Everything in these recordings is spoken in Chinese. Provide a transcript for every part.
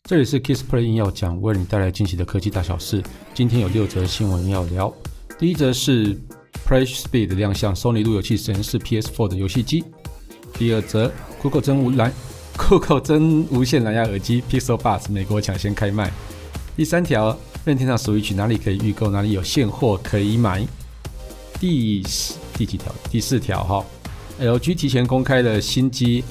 这里是 KissPlay 硬要讲，为你带来惊喜的科技大小事。今天有6则新闻要聊。第一则是 PressSpeed 亮相 Sony 路由器实验室 PS4 的游戏机。第二则 Google 真无线蓝牙耳机 Pixel Buds 美国抢先开卖。第三条，任天堂 Switch 哪里可以预购，哪里有现货可以买。第四条LG 提前公开了新机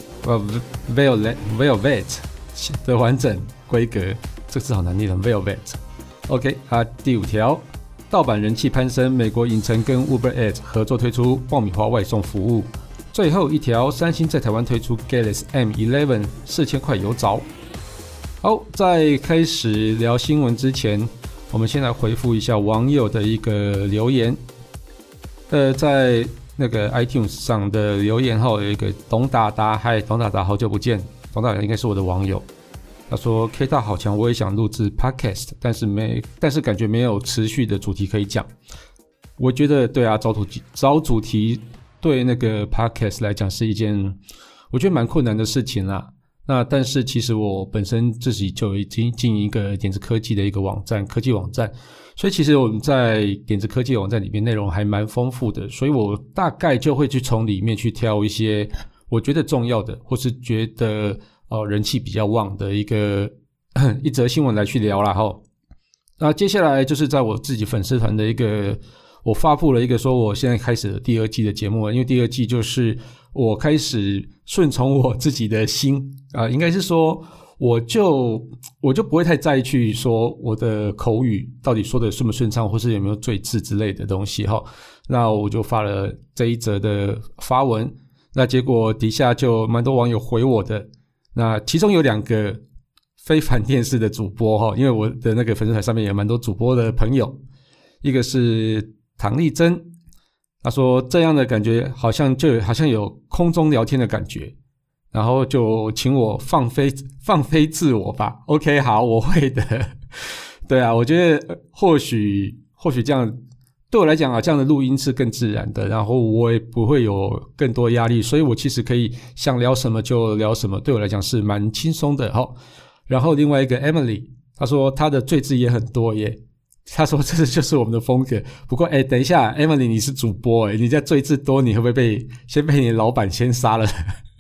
Velvet 的完整规格，这个字好难念 Velvet。OK 第五条，盗版人气攀升，美国影城跟 Uber Eats 合作推出爆米花外送服务。最后一条，三星在台湾推出 Galaxy M11 4000块有找。好，在开始聊新闻之前，我们先来回复一下网友的一个留言。在那个 iTunes 上的留言后有一个董达达，嗨，董达达，好久不见。董达达应该是我的网友，他说 K 大好强，我也想录制 Podcast， 但是感觉没有持续的主题可以讲。我觉得对啊，找主题对那个 Podcast 来讲是一件我觉得蛮困难的事情啦。那但是其实我本身自己就已经经营一个点子科技的一个网站，科技网站，所以其实我们在点子科技网站里面内容还蛮丰富的，所以我大概就会去从里面去挑一些我觉得重要的，或是觉得人气比较旺的一则新闻来去聊啦齁。那接下来就是在我自己粉丝团的我发布了一个说我现在开始了第二季的节目了，因为第二季就是我开始顺从我自己的心应该是说我就不会太在意去说我的口语到底说的顺不顺畅，或是有没有赘字之类的东西齁。那我就发了这一则的发文，那结果底下就蛮多网友回我的，那其中有2个非凡电视的主播齁，因为我的那个粉丝团上面有蛮多主播的朋友，一个是唐丽珍，他说这样的感觉好像有空中聊天的感觉，然后就请我放飞自我吧。 OK 好，我会的。对啊，我觉得或许这样对我来讲这样的录音是更自然的，然后我也不会有更多压力，所以我其实可以想聊什么就聊什么，对我来讲是蛮轻松的。好，然后另外一个 Emily， 她说她的赘字也很多耶，她说这就是我们的风格。不过等一下 Emily 你是主播你在赘字多，你会不会先被你的老板先杀了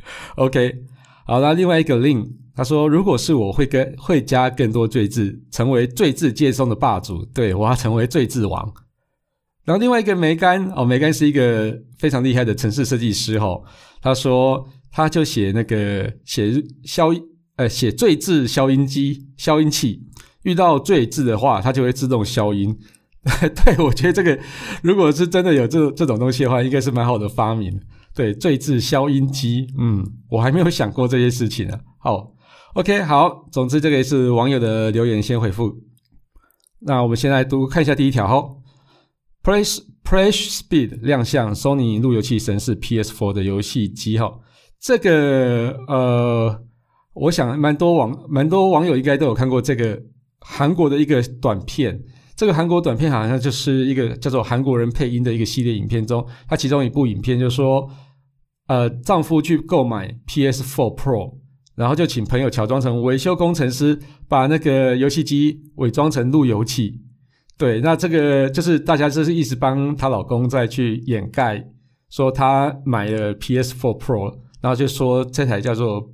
OK 好，那另外一个 Lin， 他说如果是我会加更多赘字，成为赘字界中的霸主，对，我要成为赘字王。然后另外一个梅干是一个非常厉害的程式设计师他说他就写赘字消音器，遇到赘字的话它就会自动消音对，我觉得这个如果是真的有这种东西的话，应该是蛮好的发明。对，赘字消音机，我还没有想过这些事情好 OK 好，总之这个也是网友的留言先回复。那我们先来看一下第一条PressSpeed 亮相 Sony 路由器神是 PS4 的游戏机这个我想蛮多网友应该都有看过这个韩国的一个短片，这个韩国短片好像就是一个叫做韩国人配音的一个系列影片中，它其中一部影片就说丈夫去购买 PS4 Pro， 然后就请朋友乔装成维修工程师，把那个游戏机伪装成路由器。对，那这个就是大家就是一直帮她老公再去掩盖说她买了 PS4 Pro， 然后就说这台叫做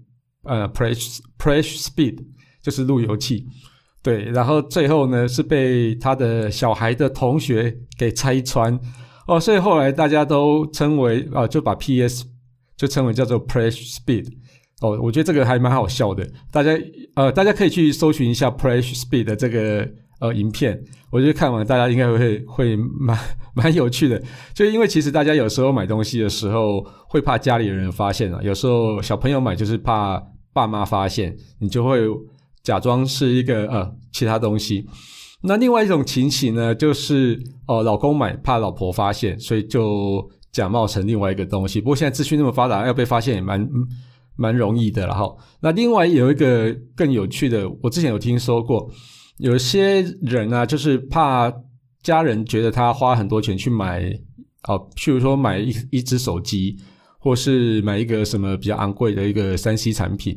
PressSpeed 就是路由器。对，然后最后呢是被他的小孩的同学给拆穿所以后来大家都称为就把 PS 就称为叫做 PressSpeed。我觉得这个还蛮好笑的，大家可以去搜寻一下 PressSpeed 的这个影片，我觉得看完大家应该会蛮有趣的。就因为其实大家有时候买东西的时候会怕家里人发现有时候小朋友买就是怕爸妈发现，你就会假装是一个其他东西。那另外一种情形呢，就是老公买怕老婆发现，所以就假冒成另外一个东西。不过现在资讯那么发达，要被发现也蛮容易的啦那另外有一个更有趣的，我之前有听说过，有些人就是怕家人觉得他花很多钱去买譬如说买一只手机，或是买一个什么比较昂贵的一个 3C 产品，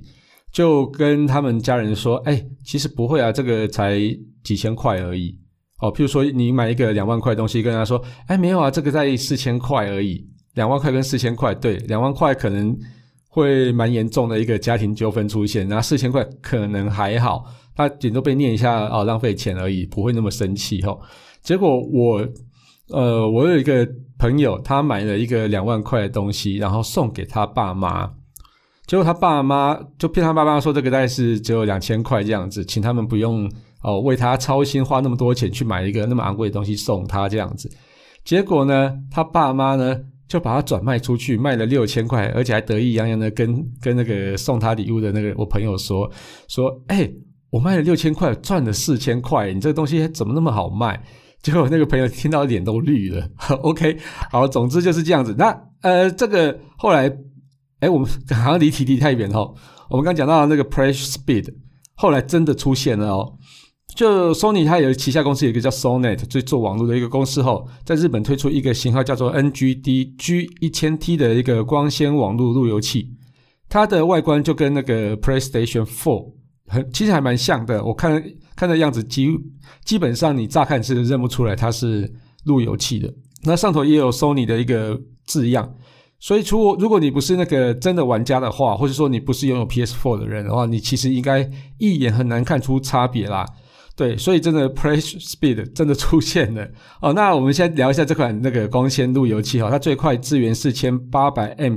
就跟他们家人说，其实不会啊，这个才几千块而已。譬如说你买一个2万块的东西，跟他说，没有啊，这个在4000块而已。2万块跟4000块，对，2万块可能会蛮严重的一个家庭纠纷出现，然后4000块可能还好，他顶多被念一下浪费钱而已，不会那么生气。结果我有一个朋友，他买了一个2万块的东西，然后送给他爸妈，结果他爸妈就骗他爸妈说这个大概是只有2000块这样子，请他们不用为他操心花那么多钱去买一个那么昂贵的东西送他这样子。结果呢，他爸妈呢就把它转卖出去，卖了6000块，而且还得意洋洋的跟那个送他礼物的那个我朋友说我卖了6000块，赚了4000块，你这个东西怎么那么好卖？结果那个朋友听到脸都绿了。OK， 好，总之就是这样子。那这个后来我们好像离题太远我们刚讲到那个 Press Speed 后来真的出现了就 Sony 它有旗下公司有一个叫 Sonet， 就做网络的一个公司在日本推出一个型号叫做 NGD G1000T 的一个光纤网络路由器，它的外观就跟那个 PlayStation 4其实还蛮像的，我看的样子基本上你乍看是认不出来它是路由器的。那上头也有 Sony 的一个字样，所以如果你不是那个真的玩家的话，或者说你不是拥有 PS4 的人的话，你其实应该一眼很难看出差别啦。对，所以真的 Press Speed 真的出现了那我们先聊一下这款那个光纤路由器它最快支援4800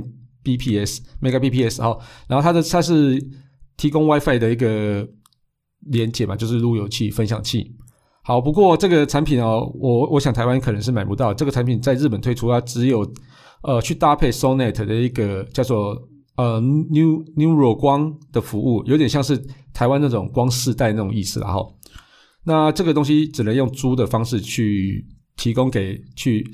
Mbps 然后它是提供 WiFi 的一个连接嘛，就是路由器分享器。好，不过这个产品我想台湾可能是买不到，这个产品在日本推出，它只有去搭配 Sonet 的一个叫做Neuro 光的服务，有点像是台湾那种光世代那种意思啦那这个东西只能用租的方式去提供给去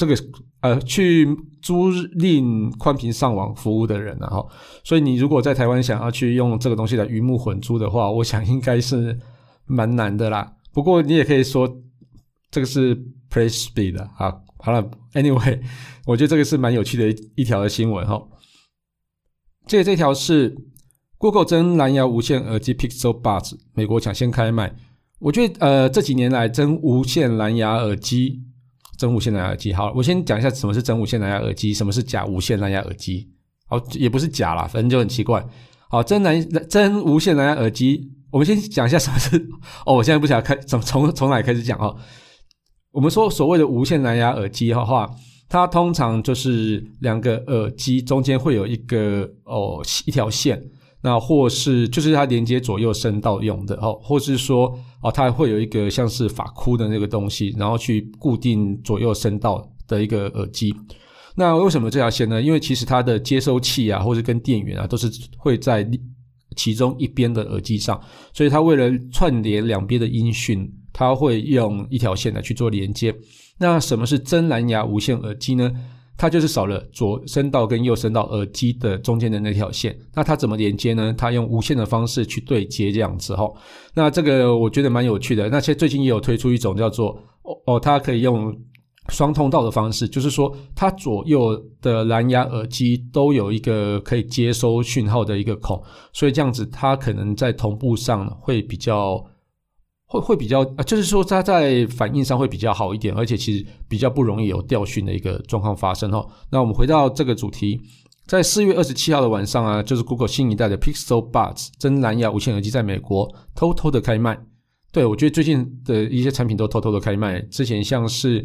租赁宽频上网服务的人所以你如果在台湾想要去用这个东西来鱼目混珠的话，我想应该是蛮难的啦。不过你也可以说这个是 Press Speed 的好了 anyway 我觉得这个是蛮有趣的一条的新闻接着这条是 Google 真蓝牙无线耳机 Pixel Buds 美国抢先开卖。我觉得这几年来真无线蓝牙耳机好，我先讲一下什么是真无线蓝牙耳机，什么是假无线蓝牙耳机。好，也不是假啦，反正就很奇怪。好，真无线蓝牙耳机，我们先讲一下什么是我现在不晓得从哪里开始讲我们说所谓的无线蓝牙耳机的话，它通常就是2个耳机中间会有一条线，那或是就是它连接左右声道用的或是说它会有一个像是发箍的那个东西，然后去固定左右声道的一个耳机。那为什么这条线呢？因为其实它的接收器或是跟电源都是会在其中一边的耳机上，所以它为了串联两边的音讯，它会用一条线来去做连接。那什么是真蓝牙无线耳机呢？它就是少了左声道跟右声道耳机的中间的那条线。那它怎么连接呢？它用无线的方式去对接这样子那这个我觉得蛮有趣的。那最近也有推出一种叫做它可以用双通道的方式，就是说它左右的蓝牙耳机都有一个可以接收讯号的一个孔，所以这样子它可能在同步上会比较就是说它在反应上会比较好一点，而且其实比较不容易有掉讯的一个状况发生那我们回到这个主题，在4月27号的晚上就是 Google 新一代的 Pixel Buds 真蓝牙无线耳机在美国偷偷的开卖。对，我觉得最近的一些产品都偷偷的开卖，之前像是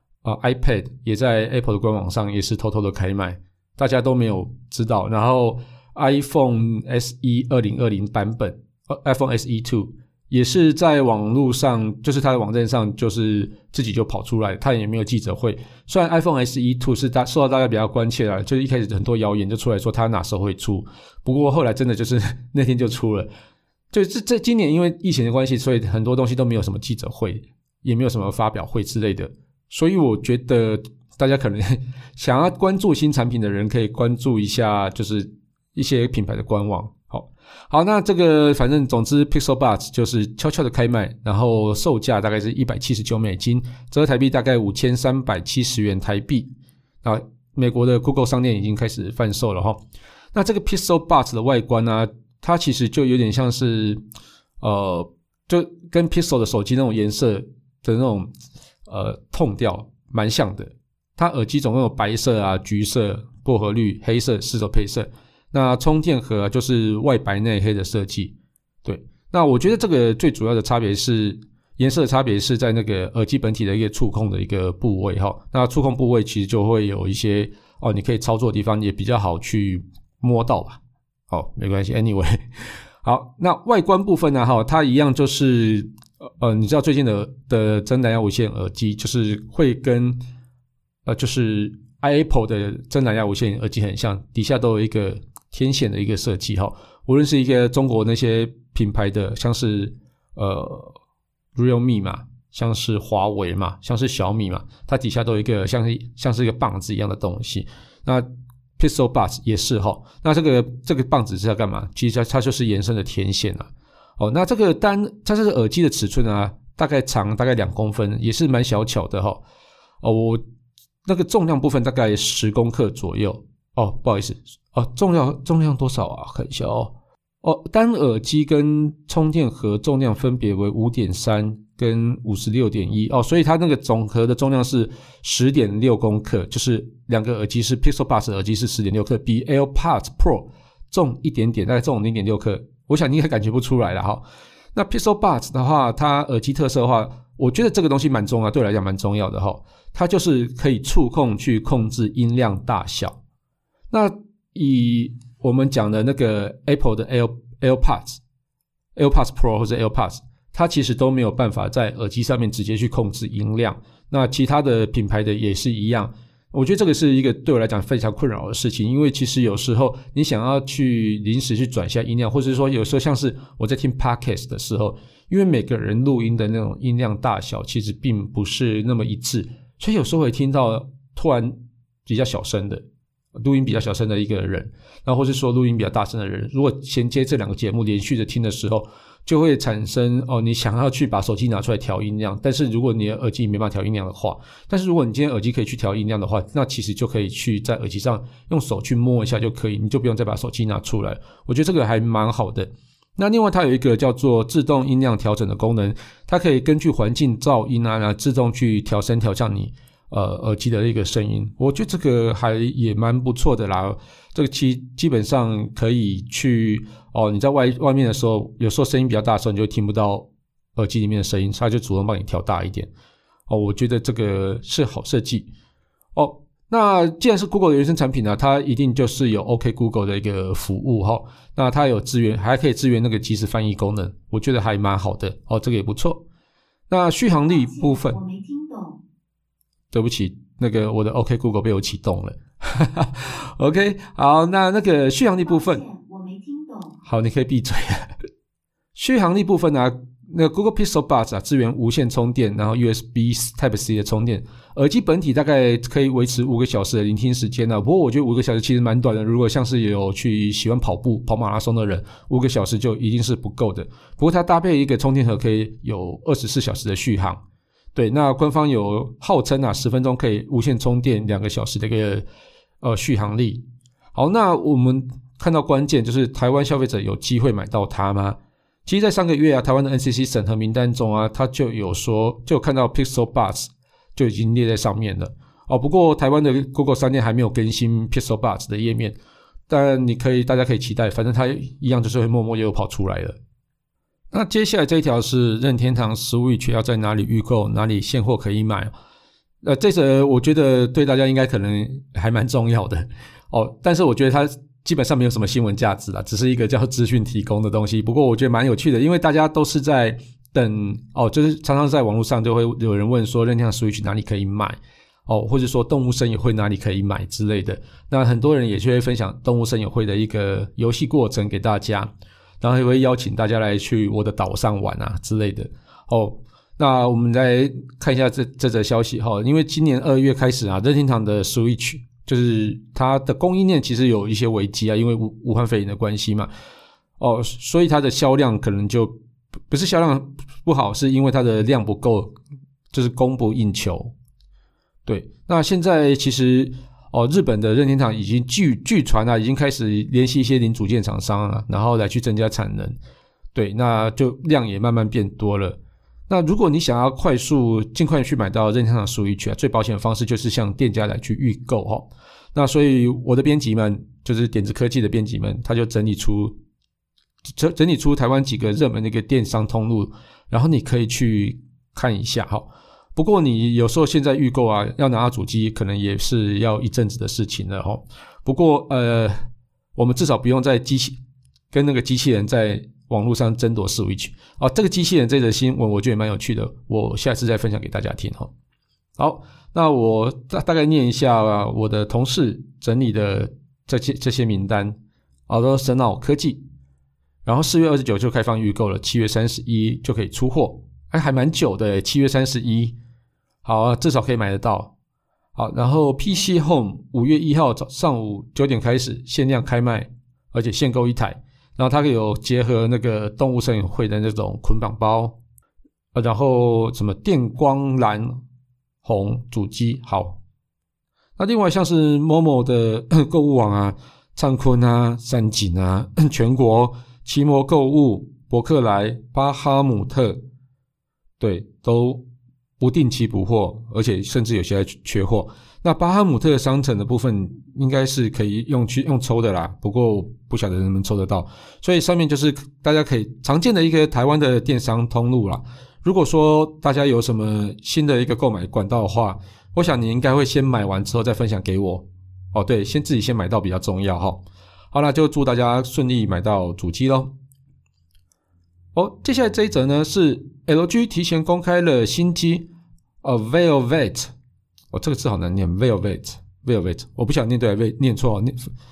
iPad 也在 Apple 的官网上也是偷偷的开卖，大家都没有知道。然后 iPhone SE 2020版本iPhone SE 2也是在网络上，就是它的网站上就是自己就跑出来，它也没有记者会。虽然 iPhone SE 2是受到大家比较关切啦，就是一开始很多谣言就出来说它哪时候会出，不过后来真的就是那天就出了。就这今年因为疫情的关系，所以很多东西都没有什么记者会，也没有什么发表会之类的，所以我觉得大家可能想要关注新产品的人可以关注一下就是一些品牌的官网。好，那这个反正总之 Pixel Buds 就是悄悄的开卖，然后售价大概是$179，折合台币大概5370元台币。美国的 Google 商店已经开始贩售了那这个 Pixel Buds 的外观它其实就有点像是就跟 Pixel 的手机那种颜色的那种tone调蛮像的。它耳机总共有白色啊、橘色、薄荷绿、黑色4种配色。那充电盒就是外白内黑的设计。对，那我觉得这个最主要的差别是颜色的差别是在那个耳机本体的一个触控的一个部位齁。那触控部位其实就会有一些你可以操作的地方也比较好去摸到吧。好，没关系 anyway。 好，那外观部分呢它一样就是你知道最近的真蓝牙无线耳机就是会跟就是 Apple 的真蓝牙无线耳机很像，底下都有一个天线的一个设计无论是一个中国那些品牌的像是Realme 嘛，像是华为嘛，像是小米嘛，它底下都有一个像是一个棒子一样的东西。那 Pixel Buds 也是那这个棒子是要干嘛？其实它就是延伸的天线啊。那这个它这个耳机的尺寸啊，大概长大概2公分，也是蛮小巧的我那个重量部分大概10公克左右不好意思重量多少啊？看一下单耳机跟充电盒重量分别为 5.3 跟 56.1 所以它那个总和的重量是 10.6 公克，就是两个耳机是 Pixel Buds 耳机是 10.6 克，比 AirPods Pro 重一点点，大概重 0.6 克，我想你应该感觉不出来啦那 Pixel Buds 的话，它耳机特色的话，我觉得这个东西蛮重要，对我来讲蛮重要的它就是可以触控去控制音量大小。那以我们讲的那个 Apple 的 AirPods Pro 或者 AirPods， 它其实都没有办法在耳机上面直接去控制音量。那其他的品牌的也是一样，我觉得这个是一个对我来讲非常困扰的事情，因为其实有时候你想要去临时去转一下音量，或者说有时候像是我在听 Podcast 的时候，因为每个人录音的那种音量大小其实并不是那么一致，所以有时候会听到突然比较小声的录音比较小声的一个人，然后或是说录音比较大声的人，如果衔接这两个节目连续的听的时候，就会产生你想要去把手机拿出来调音量，但是如果你的耳机没办法调音量的话，但是如果你今天耳机可以去调音量的话，那其实就可以去在耳机上用手去摸一下就可以，你就不用再把手机拿出来，我觉得这个还蛮好的。那另外它有一个叫做自动音量调整的功能，它可以根据环境噪音自动去调声调降你耳机的一个声音，我觉得这个还也蛮不错的啦。这个基本上可以去你在外面的时候，有时候声音比较大的时候，你就听不到耳机里面的声音，它就主动帮你调大一点我觉得这个是好设计那既然是 Google 的原生产品它一定就是有 OK Google 的一个服务那它有支援，还可以支援那个即时翻译功能，我觉得还蛮好的这个也不错。那续航力部分我没听懂， 对不起，那个我的 OK Google 被我启动了OK 好，那个续航力部分我没听懂， 好，你可以闭嘴续航力部分那个 Google Pixel Buds 支援无线充电，然后 USB Type-C 的充电，耳机本体大概可以维持5个小时的聆听时间不过我觉得5个小时其实蛮短的，如果像是有去喜欢跑马拉松的人，5个小时就一定是不够的。不过它搭配一个充电盒可以有24小时的续航。对，那官方有号称10分钟可以无线充电2个小时的一个续航力。好，那我们看到关键就是台湾消费者有机会买到它吗？其实在上个月台湾的 NCC 审核名单中它就有看到 Pixel Buds 就已经列在上面了不过台湾的 Google 商店还没有更新 Pixel Buds 的页面，但大家可以期待，反正它一样就是会默默又跑出来了。那接下来这一条是任天堂 Switch 要在哪里预购，哪里现货可以买这则我觉得对大家应该可能还蛮重要的但是我觉得它基本上没有什么新闻价值啦，只是一个叫资讯提供的东西。不过我觉得蛮有趣的，因为大家都是在等就是常常在网络上就会有人问说任天堂 Switch 哪里可以买或者说动物森友会哪里可以买之类的。那很多人也就会分享动物森友会的一个游戏过程给大家，然后也会邀请大家来去我的岛上玩之类的那我们来看一下这则消息因为今年2月开始任天堂的 Switch 就是它的供应链其实有一些危机因为武汉肺炎的关系嘛所以它的销量可能就不是销量不好，是因为它的量不够，就是供不应求。对，那现在其实日本的任天堂已经据传已经开始联系一些零组件厂商然后来去增加产能。对，那就量也慢慢变多了。那如果你想要尽快去买到任天堂 Switch 最保险的方式就是向店家来去预购那所以我的编辑们，就是点子科技的编辑们，他就整理出台湾几个热门的一个电商通路，然后你可以去看一下不过你有时候现在预购要拿到主机可能也是要一阵子的事情了不过我们至少不用跟那个机器人在网络上争夺 Switch 这个机器人这则新闻我觉得也蛮有趣的，我下次再分享给大家听好，那我大概念一下我的同事整理的这些名单都是神脑科技，然后4月29就开放预购了，7月31就可以出货，还蛮久的7月31，好至少可以买得到。好，然后 PC Home 5月1号上午9点开始限量开卖，而且限购一台，然后它有结合那个动物摄影会的那种捆绑包然后什么电光蓝红主机。好，那另外像是 Momo 的购物网灿坤三井全国奇摩购物、博客来、巴哈姆特，对，都不定期补货，而且甚至有些还缺货。那巴哈姆特商城的部分应该是可以用抽的啦，不过不晓得能不能抽得到，所以上面就是大家可以常见的一个台湾的电商通路啦。如果说大家有什么新的一个购买管道的话，我想你应该会先买完之后再分享给我对，自己先买到比较重要好，那就祝大家顺利买到主机咯。接下来这一则呢是 LG 提前公开了新机Velvet，这个字好难念 Velvet， 我不想念对念错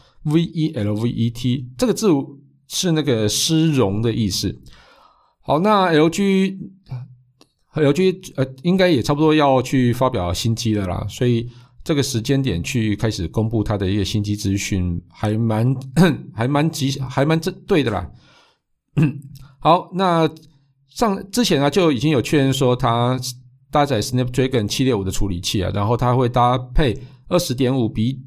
VELVET， 这个字是那个丝绒的意思。好，那 LG 应该也差不多要去发表新机了啦，所以这个时间点去开始公布它的一个新机资讯还蛮对的啦。好，那之前就已经有确认说它搭载 Snapdragon 765的处理器然后它会搭配 20.5 比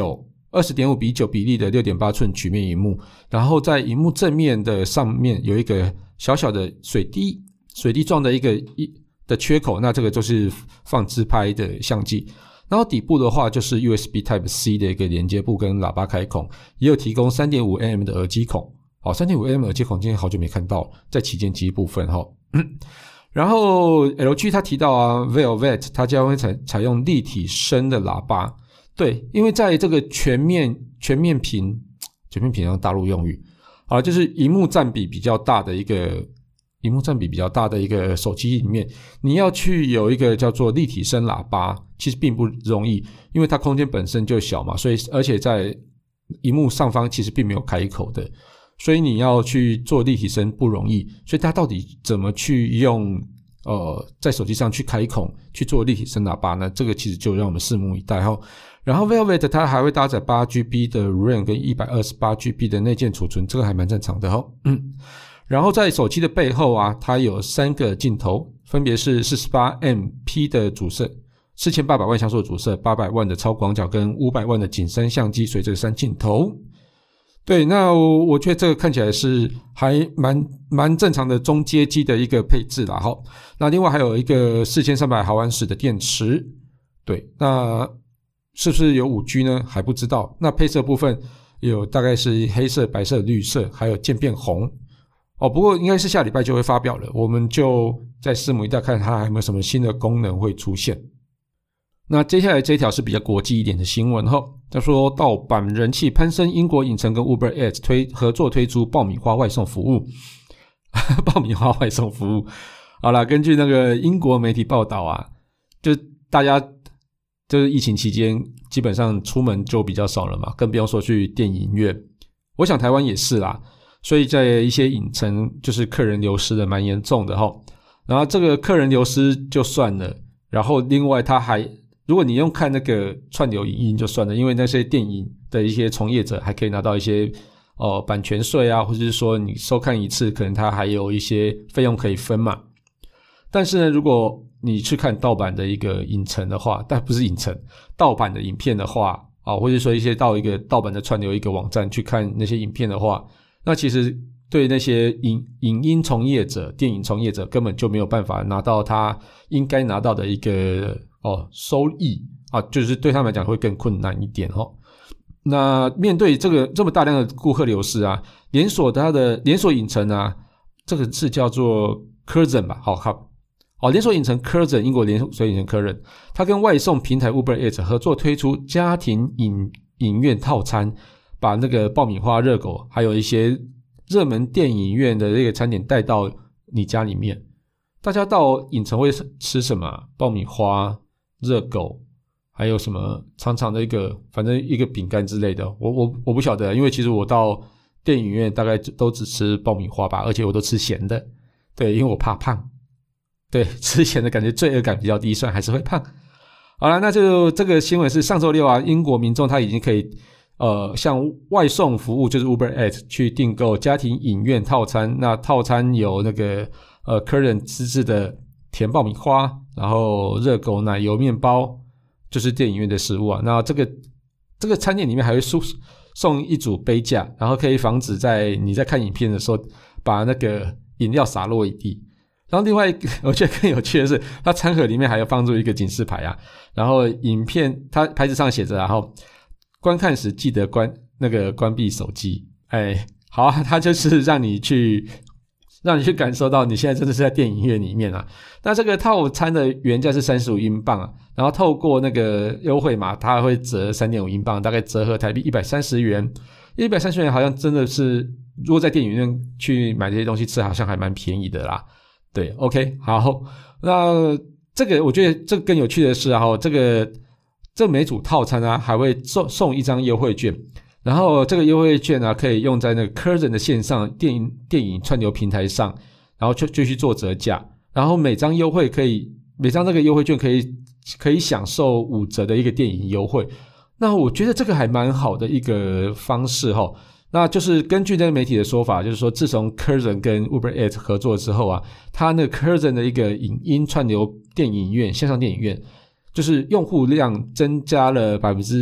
9比例的 6.8 寸曲面萤幕，然后在萤幕正面的上面有一个小小的水滴状的一个的缺口，那这个就是放自拍的相机。然后底部的话就是 USB Type-C 的一个连接部跟喇叭开孔，也有提供 3.5mm 的耳机孔。好， 3.5mm 耳机孔今天好久没看到，在旗舰机部分然后 LG 他提到Velvet 它将会采用立体声的喇叭。对，因为在这个全面屏大陆用语就是萤幕占比比较大的一个手机里面，你要去有一个叫做立体声喇叭其实并不容易，因为它空间本身就小嘛，所以而且在萤幕上方其实并没有开口的，所以你要去做立体声不容易，所以它到底怎么去用在手机上去开孔去做立体声喇叭呢？这个其实就让我们拭目以待然后 Velvet 它还会搭载 8GB 的 RAM 跟 128GB 的内建储存，这个还蛮正常的然后在手机的背后它有3个镜头，分别是 48MP 的主摄、4800万像素的主摄、800万的超广角跟500万的景深相机，所以这3镜头。对，那我觉得这个看起来是还蛮正常的中阶机的一个配置啦那另外还有一个4300毫安时的电池。对，那是不是有 5G 呢？还不知道。那配色部分有大概是黑色、白色、绿色，还有渐变红不过应该是下礼拜就会发表了，我们就再拭目以待，看它还有没有什么新的功能会出现。那接下来这一条是比较国际一点的新闻他说盗版人气攀升，英国影城跟 Uber Eats 合作推出爆米花外送服务爆米花外送服务。好啦，根据那个英国媒体报道就大家就是疫情期间基本上出门就比较少了嘛，更不用说去电影院，我想台湾也是啦，所以在一些影城就是客人流失的蛮严重的然后这个客人流失就算了，然后另外他还如果你用看那个串流影音就算了，因为那些电影的一些从业者还可以拿到一些版权税或者是说你收看一次可能他还有一些费用可以分嘛。但是呢，如果你去看盗版的一个影城的话，但不是影城，盗版的影片的话或者说一些到一个盗版的串流一个网站去看那些影片的话，那其实对那些影音从业者、电影从业者根本就没有办法拿到他应该拿到的一个收益就是对他们来讲会更困难一点那面对这么大量的顾客流失它的连锁影城这个是叫做 Curzon 吧，连锁影城 Curzon， 英国连锁影城 Curzon， 它跟外送平台 Uber Eats 合作推出家庭影院套餐，把那个爆米花、热狗还有一些热门电影院的这个餐点带到你家里面。大家到影城会吃什么？爆米花、热狗，还有什么长长的反正一个饼干之类的，我不晓得，因为其实我到电影院大概都只吃爆米花吧，而且我都吃咸的。对，因为我怕胖。对，吃咸的感觉罪恶感比较低，虽然还是会胖。好了，那就这个新闻是上周六英国民众他已经可以向外送服务就是 Uber Eats 去订购家庭影院套餐。那套餐有那个Curzon 自制的甜爆米花，然后热狗、奶油面包，就是电影院的食物那这个餐点里面还会送一组杯架，然后可以防止你在看影片的时候把那个饮料洒落一地。然后另外我觉得更有趣的是，它餐盒里面还有放入一个警示牌然后影片它牌子上写着，然后观看时记得关闭手机。好它就是让你去感受到你现在真的是在电影院里面那这个套餐的原价是35英镑然后透过那个优惠码，它会折 3.5 英镑，大概折合台币130元。130元好像真的是，如果在电影院去买这些东西吃，好像还蛮便宜的啦。对 ，OK， 好，那这个我觉得这个更有趣的是这每组套餐还会送一张优惠券，然后这个优惠券可以用在那个 Curzon 的线上电影串流平台上，然后就去做折价，然后每张这个优惠券可以享受5折的一个电影优惠。那我觉得这个还蛮好的一个方式那就是根据这个媒体的说法，就是说自从 Curzon 跟 Uber Eats 合作之后它那个 Curzon 的一个影音串流电影院线上电影院，就是用户量增加了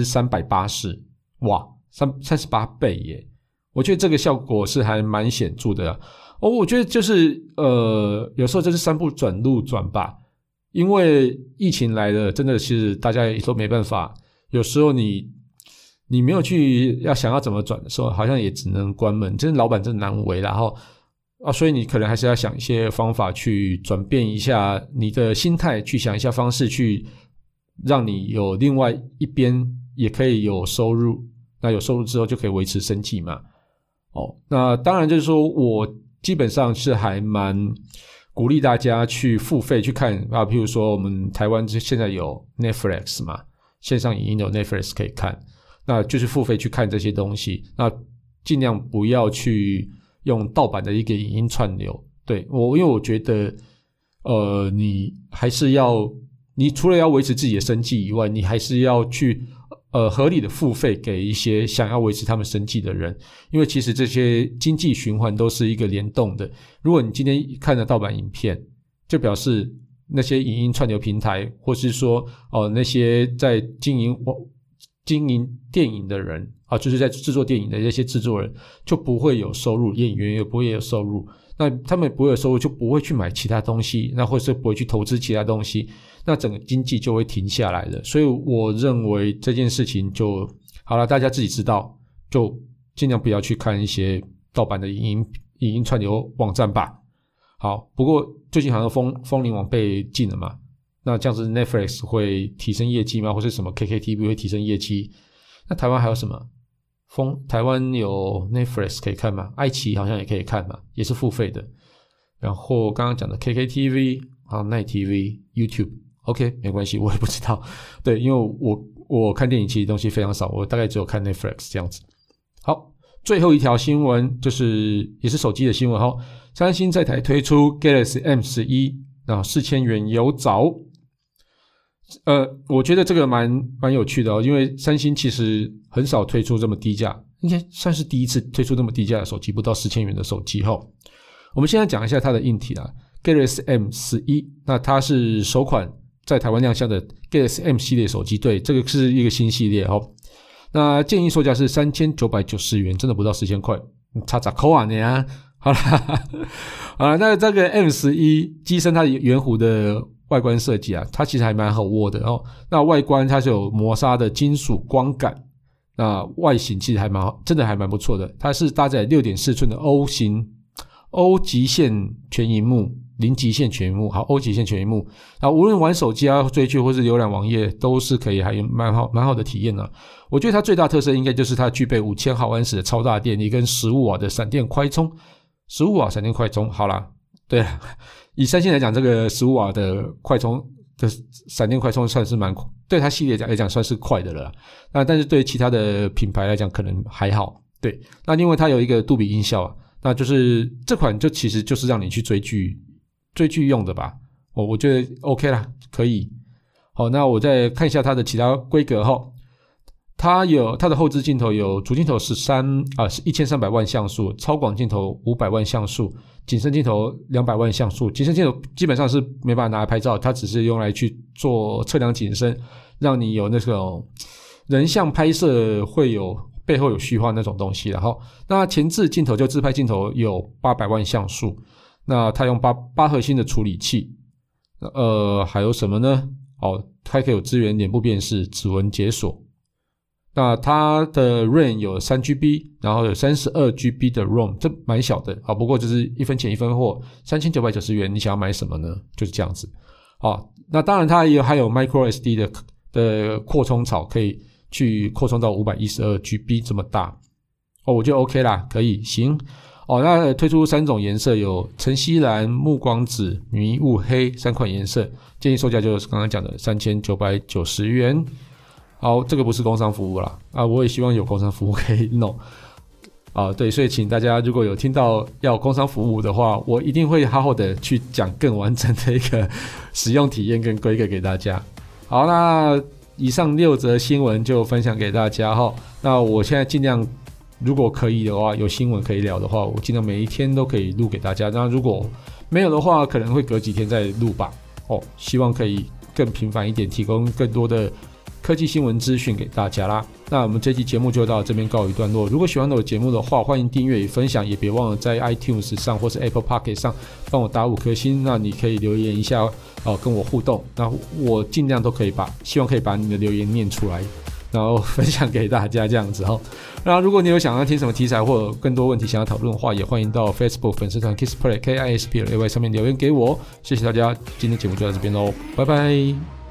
380%， 哇，38倍耶！我觉得这个效果是还蛮显著的我觉得就是有时候就是山不转路转吧，因为疫情来了，真的是大家也都没办法，有时候你没有去想要怎么转的时候，好像也只能关门，真的老板真的难为，然后所以你可能还是要想一些方法去转变一下你的心态，去想一下方式去让你有另外一边也可以有收入，那有收入之后就可以维持生计嘛。那当然就是说我基本上是还蛮鼓励大家去付费去看譬如说我们台湾现在有 Netflix 嘛，线上影音有 Netflix 可以看，那就是付费去看这些东西，那尽量不要去用盗版的一个影音串流。对，因为我觉得你还是你除了要维持自己的生计以外，你还是要去合理的付费给一些想要维持他们生计的人，因为其实这些经济循环都是一个联动的。如果你今天看了盗版影片，就表示那些影音串流平台，或是说那些在经营电影的人就是在制作电影的那些制作人就不会有收入，演员也不会有收入，那他们不会有收入就不会去买其他东西，那或是不会去投资其他东西，那整个经济就会停下来了。所以我认为这件事情就好了，大家自己知道，就尽量不要去看一些盗版的影音串流网站吧。好，不过最近好像风铃网被禁了嘛，那这样子 Netflix 会提升业绩吗？或是什么 KKTV 会提升业绩？那台湾还有什么？台湾有 Netflix 可以看吗？爱奇艺好像也可以看嘛，也是付费的。然后刚刚讲的 KKTV Night TV YouTube OK 没关系，我也不知道。对，因为我看电影其实东西非常少，我大概只有看 Netflix 这样子。好，最后一条新闻就是也是手机的新闻三星在台推出 Galaxy M11 4000元有找。我觉得这个蛮有趣的因为三星其实很少推出这么低价，应该算是第一次推出这么低价的手机，不到4000元的手机我们现在讲一下它的硬体啦 Galaxy M11 那它是首款在台湾亮相的 Galaxy M 系列手机，对，这个是一个新系列那建议售价是3990元，真的不到4000块，差10块啊你啊。好啦好啦，那这个 M11 机身它的圆弧的外观设计啊，它其实还蛮好握的哦。那外观它是有磨砂的金属光感，那外形其实真的还蛮不错的。它是搭载 6.4 寸的 欧极限全萤幕，零极限全萤幕，好，欧极限全萤幕。那无论玩手机啊、追剧或是浏览网页，都是可以，还有蛮好的体验啊。我觉得它最大特色应该就是它具备5000毫安时的超大电力跟15瓦的闪电快充。15瓦闪电快充，好啦，对了，以三星来讲，这个15瓦的快充的闪电快充算是对它系列来讲算是快的了啦。但是对其他的品牌来讲可能还好。对，那另外它有一个杜比音效啊，那就是这款就其实就是让你去追剧用的吧。我觉得 OK 啦，可以。好，那我再看一下它的其他规格齁。它的后置镜头有主镜头是1300万像素，超广镜头500万像素，景深镜头200万像素。景深镜头基本上是没办法拿来拍照，它只是用来去做测量景深，让你有那种人像拍摄会有背后有虚化那种东西。然后那前置镜头就自拍镜头有800万像素，那它用8核心的处理器。还有什么呢？它可以有支援脸部辨识、指纹解锁。那它的 RAM 有 3GB， 然后有 32GB 的 ROM， 这蛮小的，不过就是一分钱一分货，3990元，你想要买什么呢？就是这样子。那当然它还有 microSD 的扩充槽，可以去扩充到 512GB 这么大。我觉得 OK 啦，可以，行。那推出3种颜色，有晨曦蓝、暮光紫、迷雾黑3款颜色，建议售价就是刚刚讲的3990元。好，这个不是工商服务啦，我也希望有工商服务可以弄。对，所以请大家如果有听到要工商服务的话，我一定会好好的去讲更完整的一个使用体验跟规格给大家。好，那以上6则新闻就分享给大家齁。那我现在尽量，如果可以的话，有新闻可以聊的话，我尽量每一天都可以录给大家。那如果没有的话，可能会隔几天再录吧。希望可以更频繁一点，提供更多的科技新闻资讯给大家啦。那我们这期节目就到这边告一段落。如果喜欢我的节目的话，欢迎订阅与分享，也别忘了在 iTunes 上或是 Apple Podcast 上帮我打5颗星。那你可以留言一下跟我互动，那我尽量都可以希望可以把你的留言念出来，然后分享给大家这样子齁。那如果你有想要听什么题材或者更多问题想要讨论的话，也欢迎到 Facebook 粉丝团 KISSPLAY KISPLAY 上面留言给我。谢谢大家，今天节目就到这边咯，拜拜。